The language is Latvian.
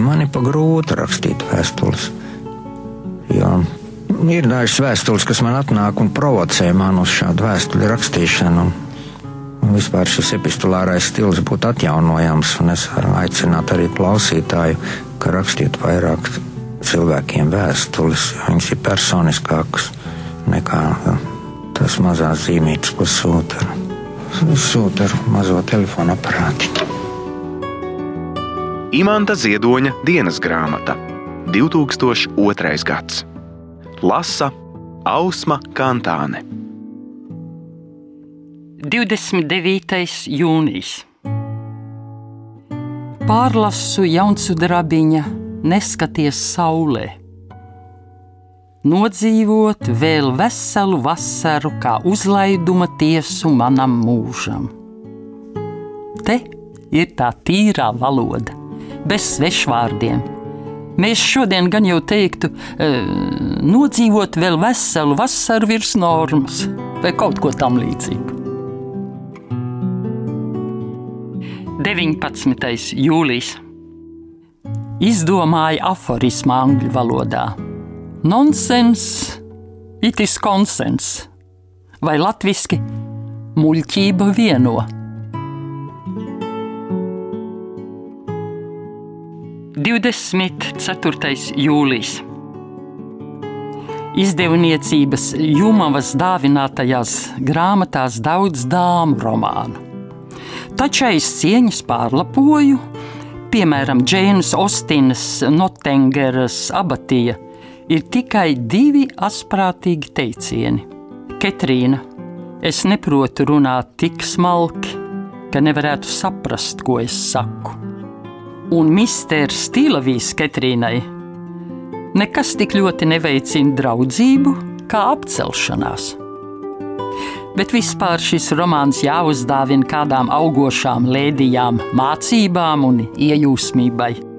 Man ir pa grūti rakstīt vēstules. Jo ir dažas vēstules, kas man atnāk un provocē man uz šādu vēstuļu rakstīšanu. Un vispār šis epistulārais stils būtu atjaunojams, un es varu aicināt arī klausītāju, ka rakstiet vairāk cilvēkiem vēstules, viņas ir personiskākas nekā tas mazās zīmītes, ko sūta ar mazo telefonu aparāti. Imanta Ziedoņa dienas grāmata, 2002. gads. Lasa Ausma Kantāne. 29. jūnijas. Pārlasu Jaunsudrabiņa Neskaties saulē. Nodzīvot vēl veselu vasaru kā uzlaiduma tiesu manam mūžam. Te ir tā tīrā valoda, bez svešvārdiem. Mēs šodien gan jau teiktu, nodzīvot vēl veselu vasaru virs normas, vai kaut ko tam līdzīgu. 19. jūlijas. Izdomāja aforismu angļu valodā. Nonsens, it is konsens, vai latviski muļķība vieno. 24. jūlijas. Izdevniecības Jumavas dāvinātajās grāmatās daudz dāmu romānu. Taču aiz cieņas pārlapoju, piemēram, Džeinas Ostinas Nottingeras abatija, ir tikai 2 asprātīgi teicieni. Ketrīna, es neprotu runāt tik smalki, ka nevarētu saprast, ko es saku. Un misters Stīlavīs Ketrīnai nekas tik ļoti neveicina draudzību kā apcelšanās. Bet vispār šis romāns jāuzdāvina kādām augošām lēdijām, mācībām un iejūsmībai.